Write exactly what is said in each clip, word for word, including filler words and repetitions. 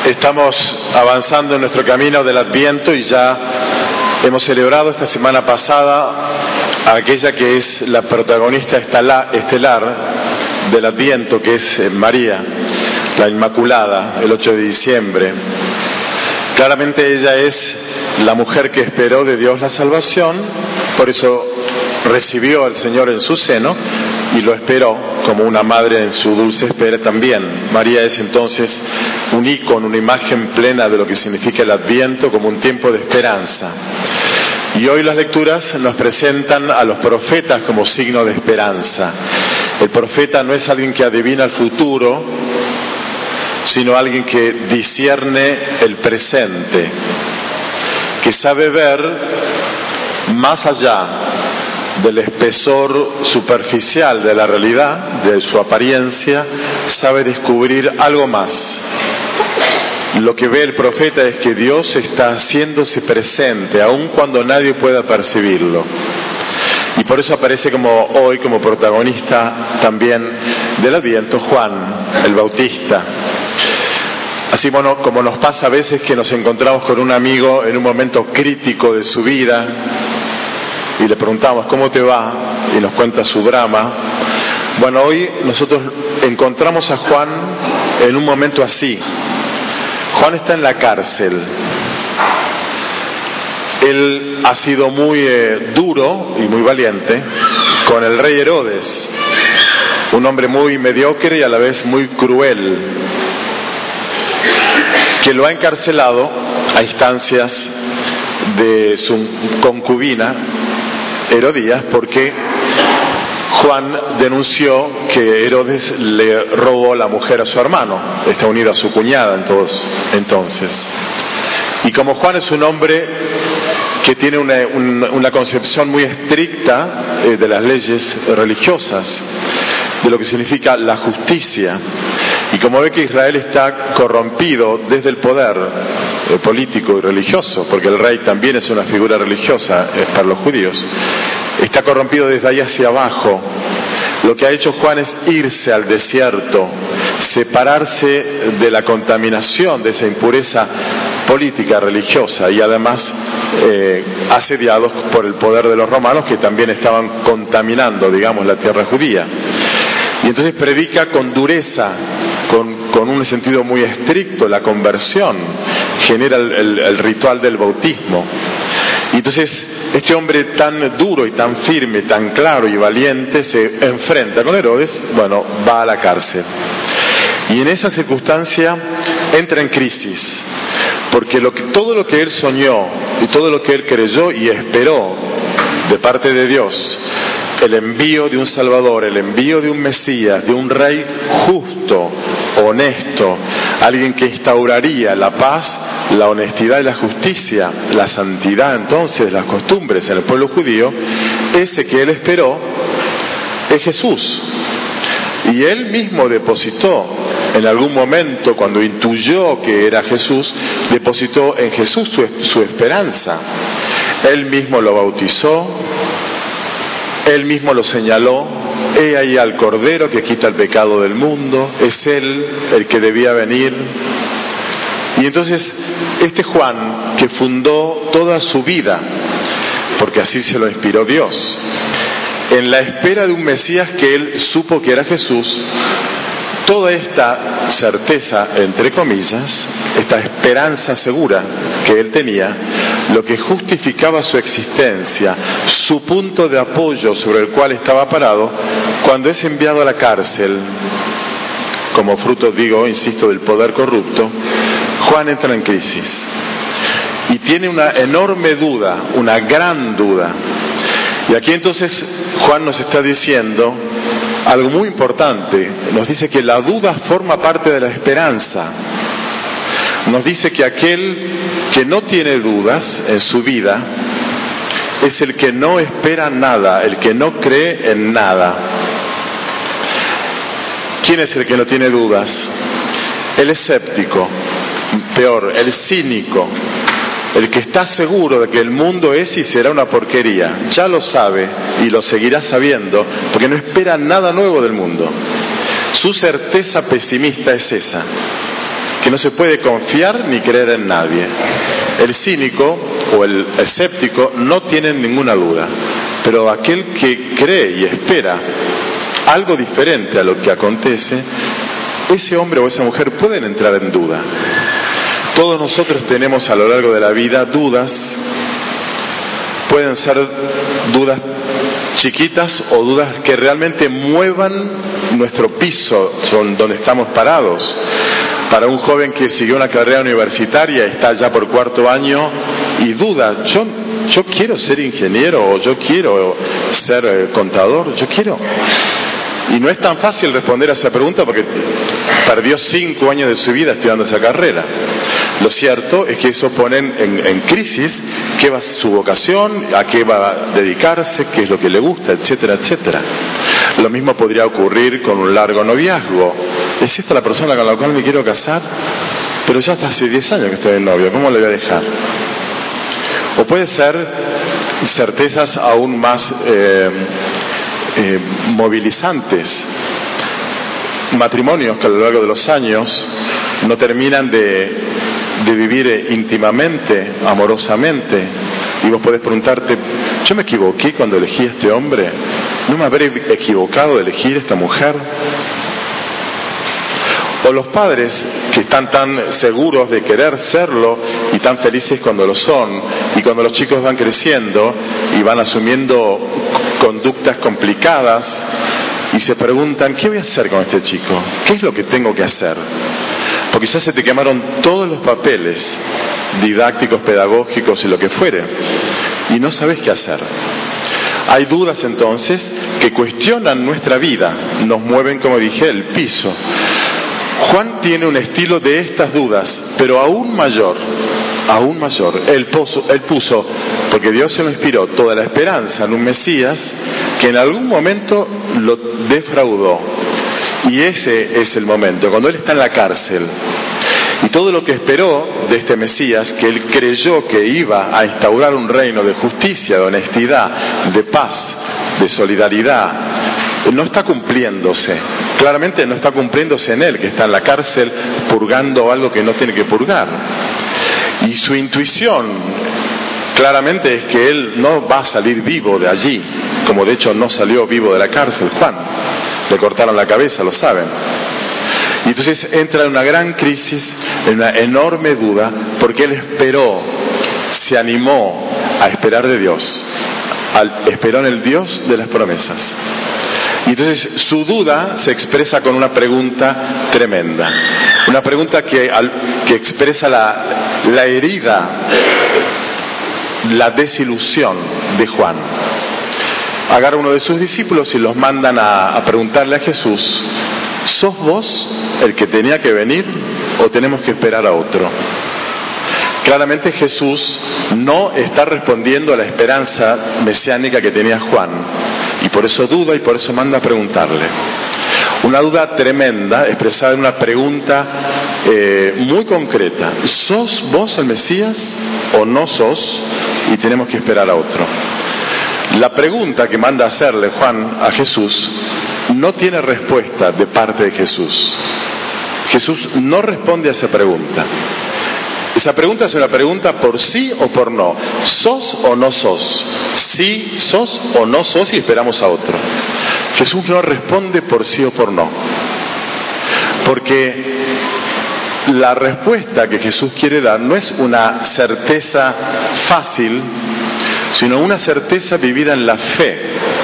Estamos avanzando en nuestro camino del Adviento y ya hemos celebrado esta semana pasada a aquella que es la protagonista estelar del Adviento, que es María, la Inmaculada, el ocho de diciembre. Claramente ella es la mujer que esperó de Dios la salvación, por eso recibió al Señor en su seno y lo esperó como una madre en su dulce espera también. María es entonces un ícono, una imagen plena de lo que significa el Adviento como un tiempo de esperanza. Y hoy las lecturas nos presentan a los profetas como signo de esperanza. El profeta no es alguien que adivina el futuro, sino alguien que discierne el presente, que sabe ver más allá del espesor superficial de la realidad, de su apariencia, sabe descubrir algo más. Lo que ve el profeta es que Dios está haciéndose presente, aun cuando nadie pueda percibirlo. Y por eso aparece como hoy, como protagonista también del Adviento, Juan, el Bautista. Así bueno, como nos pasa a veces que nos encontramos con un amigo en un momento crítico de su vida, y le preguntamos ¿cómo te va? Y nos cuenta su drama. Bueno, hoy nosotros encontramos a Juan en un momento así. Juan está en la cárcel. Él ha sido muy eh, duro y muy valiente con el rey Herodes, un hombre muy mediocre y a la vez muy cruel, que lo ha encarcelado a instancias de su concubina Herodías, porque Juan denunció que Herodes le robó la mujer a su hermano, está unido a su cuñada entonces. Y como Juan es un hombre que tiene una, una, una concepción muy estricta eh, de las leyes religiosas, de lo que significa la justicia, y como ve que Israel está corrompido desde el poder eh, político y religioso, porque el rey también es una figura religiosa eh, para los judíos, está corrompido desde ahí hacia abajo. Lo que ha hecho Juan es irse al desierto, separarse de la contaminación, de esa impureza política, religiosa, y además eh, asediados por el poder de los romanos, que también estaban contaminando, digamos, la tierra judía. Y entonces predica con dureza, con, con un sentido muy estricto, la conversión, genera el, el, el ritual del bautismo. Y entonces este hombre tan duro y tan firme, tan claro y valiente, se enfrenta con Herodes, bueno, va a la cárcel. Y en esa circunstancia entra en crisis, porque lo que, todo lo que él soñó y todo lo que él creyó y esperó de parte de Dios, el envío de un Salvador, el envío de un Mesías, de un rey justo, honesto, alguien que instauraría la paz, la honestidad y la justicia, la santidad entonces, las costumbres en el pueblo judío, ese que él esperó es Jesús. Y él mismo depositó, en algún momento cuando intuyó que era Jesús, depositó en Jesús su, su esperanza. Él mismo lo bautizó, él mismo lo señaló: he ahí al Cordero que quita el pecado del mundo, es él el que debía venir. Y entonces este Juan, que fundó toda su vida, porque así se lo inspiró Dios, en la espera de un Mesías que él supo que era Jesús, toda esta certeza, entre comillas, esta esperanza segura que él tenía, lo que justificaba su existencia, su punto de apoyo sobre el cual estaba parado, cuando es enviado a la cárcel, como fruto, digo, insisto, del poder corrupto, Juan entra en crisis y tiene una enorme duda, una gran duda. Y aquí entonces Juan nos está diciendo algo muy importante. Nos dice que la duda forma parte de la esperanza. Nos dice que aquel que no tiene dudas en su vida es el que no espera nada, el que no cree en nada. ¿Quién es el que no tiene dudas? El escéptico, peor, el cínico, el que está seguro de que el mundo es y será una porquería. Ya lo sabe y lo seguirá sabiendo porque no espera nada nuevo del mundo. Su certeza pesimista es esa, que no se puede confiar ni creer en nadie. El cínico o el escéptico no tienen ninguna duda, pero aquel que cree y espera algo diferente a lo que acontece, ese hombre o esa mujer pueden entrar en duda. Todos nosotros tenemos a lo largo de la vida dudas. Pueden ser dudas chiquitas o dudas que realmente muevan nuestro piso donde estamos parados. Para un joven que siguió una carrera universitaria, está ya por cuarto año y duda, yo, yo quiero ser ingeniero o yo quiero ser eh, contador, yo quiero. Y no es tan fácil responder a esa pregunta porque perdió cinco años de su vida estudiando esa carrera. Lo cierto es que eso pone en, en crisis qué va a ser su vocación, a qué va a dedicarse, qué es lo que le gusta, etcétera, etcétera. Lo mismo podría ocurrir con un largo noviazgo. ¿Es esta la persona con la cual me quiero casar? Pero ya hasta hace diez años que estoy en novio, ¿cómo le voy a dejar? O puede ser certezas aún más eh, eh, movilizantes. Matrimonios que a lo largo de los años no terminan de, de vivir íntimamente, amorosamente, y vos podés preguntarte, ¿yo me equivoqué cuando elegí a este hombre? ¿No me habré equivocado de elegir a esta mujer? O los padres que están tan seguros de querer serlo y tan felices cuando lo son, y cuando los chicos van creciendo y van asumiendo conductas complicadas, y se preguntan, ¿qué voy a hacer con este chico? ¿Qué es lo que tengo que hacer? Porque quizás se te quemaron todos los papeles didácticos, pedagógicos y lo que fuere, y no sabes qué hacer. Hay dudas entonces que cuestionan nuestra vida, nos mueven, como dije, el piso. Juan tiene un estilo de estas dudas, pero aún mayor, aún mayor. Él puso, él puso, porque Dios se lo inspiró, toda la esperanza en un Mesías que en algún momento lo defraudó. Y ese es el momento, cuando él está en la cárcel. Y todo lo que esperó de este Mesías, que él creyó que iba a instaurar un reino de justicia, de honestidad, de paz, de solidaridad, no está cumpliéndose. Claramente no está cumpliéndose en él, que está en la cárcel purgando algo que no tiene que purgar. Y su intuición claramente es que él no va a salir vivo de allí, como de hecho no salió vivo de la cárcel Juan. Le cortaron la cabeza, lo saben. Y entonces entra en una gran crisis, en una enorme duda, porque él esperó, se animó a esperar de Dios, al, esperó en el Dios de las promesas. Y entonces su duda se expresa con una pregunta tremenda, una pregunta que, al, que expresa la, la herida, la desilusión de Juan. Agarra uno de sus discípulos y los mandan a, a preguntarle a Jesús, ¿sos vos el que tenía que venir o tenemos que esperar a otro? Claramente Jesús no está respondiendo a la esperanza mesiánica que tenía Juan, y por eso duda y por eso manda a preguntarle. Una duda tremenda expresada en una pregunta eh, muy concreta: ¿sos vos el Mesías o no sos y tenemos que esperar a otro? La pregunta que manda hacerle Juan a Jesús no tiene respuesta de parte de Jesús. Jesús no responde a esa pregunta. Esa pregunta es una pregunta por sí o por no. ¿Sos o no sos? Sí, sos o no sos y esperamos a otro. Jesús no responde por sí o por no. Porque la respuesta que Jesús quiere dar no es una certeza fácil, sino una certeza vivida en la fe,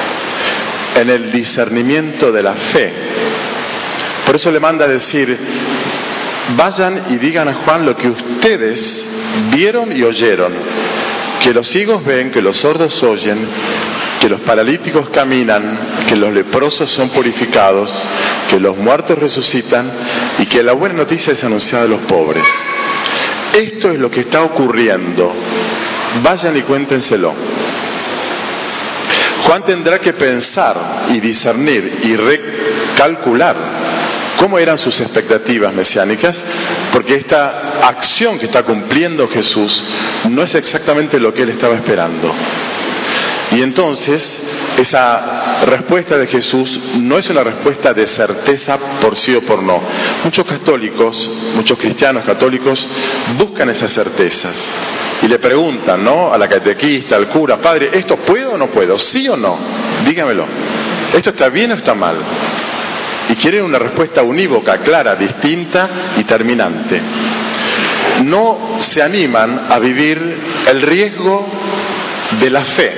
en el discernimiento de la fe. Por eso le manda a decir, vayan y digan a Juan lo que ustedes vieron y oyeron, que los ciegos ven, que los sordos oyen, que los paralíticos caminan, que los leprosos son purificados, que los muertos resucitan y que la buena noticia es anunciada a los pobres. Esto es lo que está ocurriendo. Vayan y cuéntenselo. Juan tendrá que pensar y discernir y recalcular cómo eran sus expectativas mesiánicas, porque esta acción que está cumpliendo Jesús no es exactamente lo que él estaba esperando. Y entonces esa respuesta de Jesús no es una respuesta de certeza por sí o por no. Muchos católicos, muchos cristianos católicos buscan esas certezas y le preguntan, ¿no?, a la catequista, al cura: padre, ¿esto puedo o no puedo? ¿Sí o no? Dígamelo. ¿Esto está bien o está mal? Y quieren una respuesta unívoca, clara, distinta y terminante. No se animan a vivir el riesgo de la fe,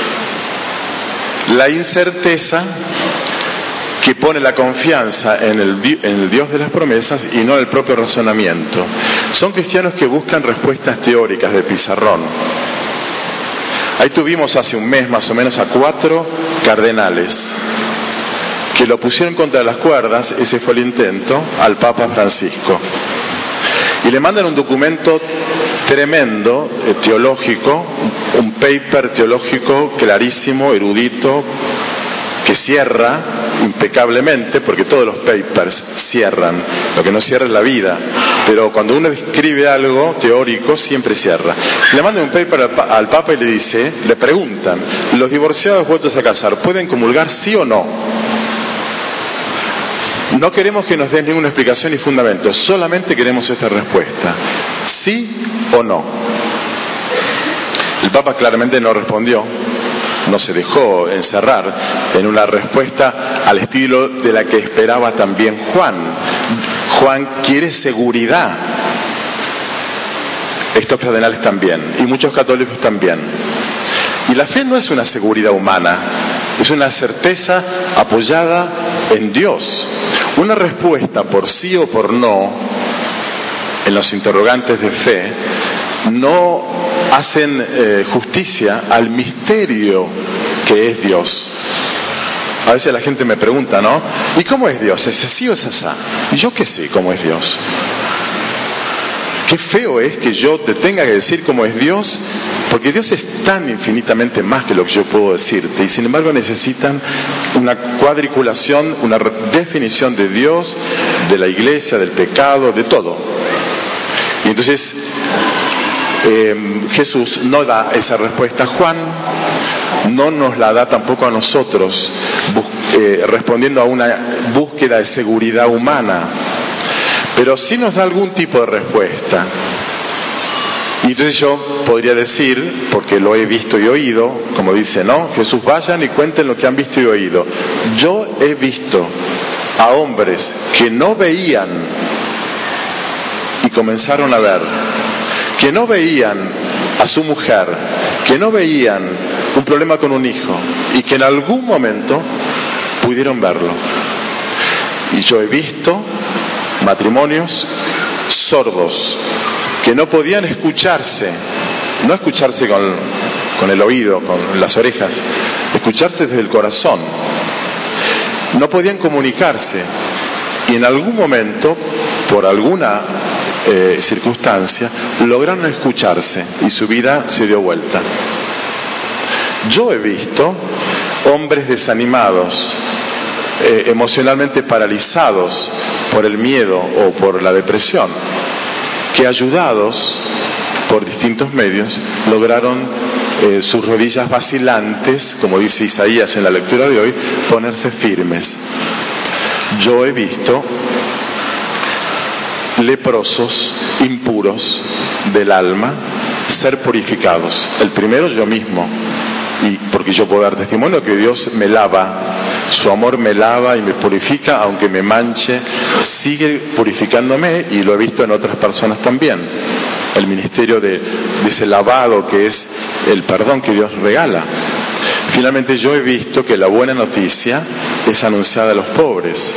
la incerteza que pone la confianza en el, en el Dios de las promesas y no en el propio razonamiento. Son cristianos que buscan respuestas teóricas de pizarrón. Ahí tuvimos hace un mes más o menos a cuatro cardenales que lo pusieron contra las cuerdas, ese fue el intento, al Papa Francisco. Y le mandan un documento tremendo, eh, teológico, un paper teológico clarísimo, erudito, que cierra impecablemente, porque todos los papers cierran, lo que no cierra es la vida, pero cuando uno escribe algo teórico siempre cierra. Le mandan un paper al, al Papa y le dice, le preguntan: ¿los divorciados vueltos a casar pueden comulgar sí o no? No queremos que nos den ninguna explicación ni fundamento, solamente queremos esta respuesta: ¿sí o no? El Papa claramente no respondió, no se dejó encerrar en una respuesta al estilo de la que esperaba también Juan. Juan quiere seguridad. Estos cardenales también, y muchos católicos también. Y la fe no es una seguridad humana, es una certeza apoyada en Dios. Una respuesta por sí o por no en los interrogantes de fe no hacen eh, justicia al misterio que es Dios. A veces la gente me pregunta, ¿no? ¿Y cómo es Dios? ¿Es así o es asá? Y yo qué sé cómo es Dios. Qué feo es que yo te tenga que decir cómo es Dios, porque Dios es tan infinitamente más que lo que yo puedo decirte, y sin embargo necesitan una cuadriculación, una definición de Dios, de la iglesia, del pecado, de todo. Y entonces eh, Jesús no da esa respuesta a Juan, no nos la da tampoco a nosotros, eh, respondiendo a una búsqueda de seguridad humana, pero sí nos da algún tipo de respuesta. Y entonces yo podría decir, porque lo he visto y oído, como dice, ¿no? Jesús, vayan y cuenten lo que han visto y oído. Yo he visto a hombres que no veían y comenzaron a ver, que no veían a su mujer, que no veían un problema con un hijo y que en algún momento pudieron verlo. Y yo he visto matrimonios sordos que no podían escucharse, no escucharse con, con el oído, con las orejas, escucharse desde el corazón. No podían comunicarse y en algún momento, por alguna eh, circunstancia, lograron escucharse y su vida se dio vuelta. Yo he visto hombres desanimados, eh, emocionalmente paralizados por el miedo o por la depresión, que ayudados por distintos medios lograron eh, sus rodillas vacilantes, como dice Isaías en la lectura de hoy, ponerse firmes. Yo he visto leprosos, impuros del alma, ser purificados. El primero yo mismo, y porque yo puedo dar testimonio que Dios me lava, su amor me lava y me purifica, aunque me manche, sigue purificándome, y lo he visto en otras personas también. El ministerio de, de ese lavado que es el perdón que Dios regala. Finalmente yo he visto que la buena noticia es anunciada a los pobres.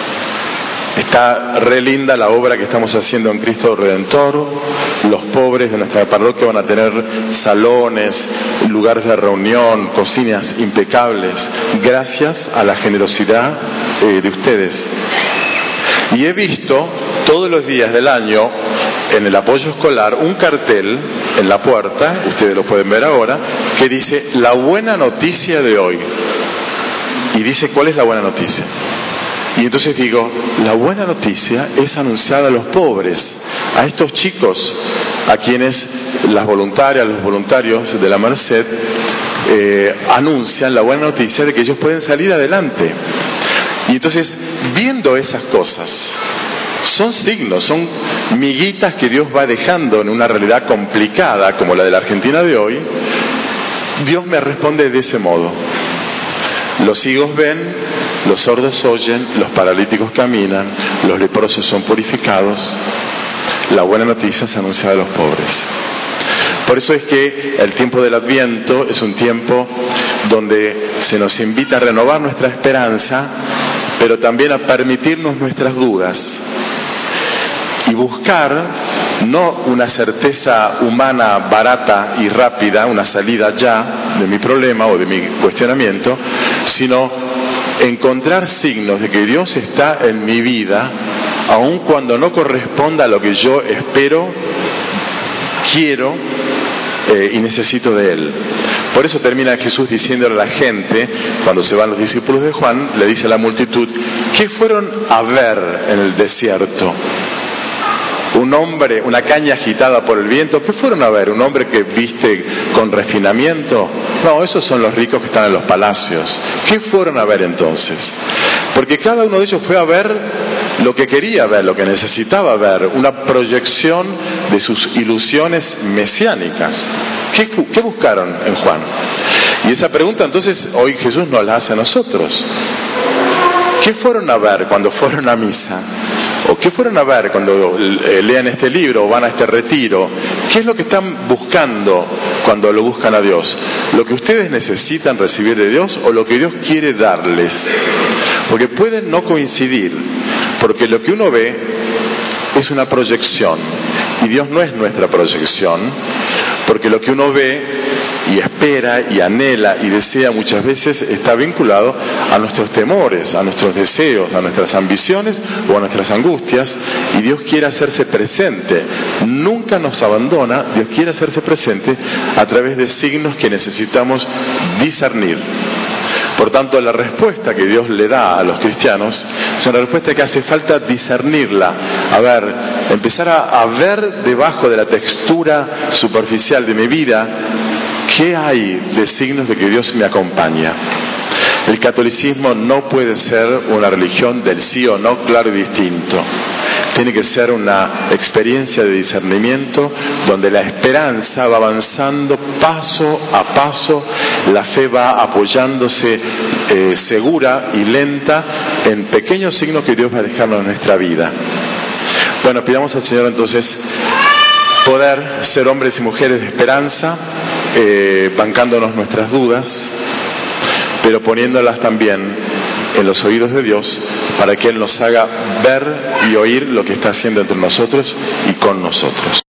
Está re linda la obra que estamos haciendo en Cristo Redentor. Los pobres de nuestra parroquia van a tener salones, lugares de reunión, cocinas impecables, gracias a la generosidad eh, de ustedes. Y he visto todos los días del año en el apoyo escolar un cartel en la puerta, ustedes lo pueden ver ahora, que dice la buena noticia de hoy. Y dice cuál es la buena noticia. Y entonces digo, la buena noticia es anunciada a los pobres, a estos chicos a quienes las voluntarias, los voluntarios de la Merced eh, anuncian la buena noticia de que ellos pueden salir adelante. Y entonces, viendo esas cosas, son signos, son miguitas que Dios va dejando en una realidad complicada como la de la Argentina de hoy. Dios me responde de ese modo. Los ciegos ven, los sordos oyen, los paralíticos caminan, los leprosos son purificados. La buena noticia se anuncia a los pobres. Por eso es que el tiempo del Adviento es un tiempo donde se nos invita a renovar nuestra esperanza, pero también a permitirnos nuestras dudas y buscar no una certeza humana barata y rápida, una salida ya de mi problema o de mi cuestionamiento, sino encontrar signos de que Dios está en mi vida, aun cuando no corresponda a lo que yo espero, quiero eh, y necesito de Él. Por eso termina Jesús diciéndole a la gente, cuando se van los discípulos de Juan, le dice a la multitud: ¿qué fueron a ver en el desierto? Un hombre, una caña agitada por el viento. ¿Qué fueron a ver? ¿Un hombre que viste con refinamiento? No, esos son los ricos que están en los palacios. ¿Qué fueron a ver entonces? Porque cada uno de ellos fue a ver lo que quería ver, lo que necesitaba ver, una proyección de sus ilusiones mesiánicas. ¿Qué, qué buscaron en Juan? Y esa pregunta entonces hoy Jesús nos la hace a nosotros. ¿Qué fueron a ver cuando fueron a misa? ¿O qué fueron a ver cuando eh, lean este libro o van a este retiro? ¿Qué es lo que están buscando cuando lo buscan a Dios? ¿Lo que ustedes necesitan recibir de Dios o lo que Dios quiere darles? Porque pueden no coincidir, porque lo que uno ve es una proyección y Dios no es nuestra proyección, porque lo que uno ve y espera y anhela y desea muchas veces está vinculado a nuestros temores, a nuestros deseos, a nuestras ambiciones o a nuestras angustias, y Dios quiere hacerse presente, nunca nos abandona. Dios quiere hacerse presente a través de signos que necesitamos discernir. Por tanto, la respuesta que Dios le da a los cristianos es una respuesta que hace falta discernirla. A ver, empezar a, a ver debajo de la textura superficial de mi vida, ¿qué hay de signos de que Dios me acompaña? El catolicismo no puede ser una religión del sí o no claro y distinto. Tiene que ser una experiencia de discernimiento donde la esperanza va avanzando paso a paso, la fe va apoyándose eh, segura y lenta en pequeños signos que Dios va dejando en nuestra vida. Bueno, pidamos al Señor entonces poder ser hombres y mujeres de esperanza, eh, bancándonos nuestras dudas, pero poniéndolas también en los oídos de Dios para que Él nos haga ver y oír lo que está haciendo entre nosotros y con nosotros.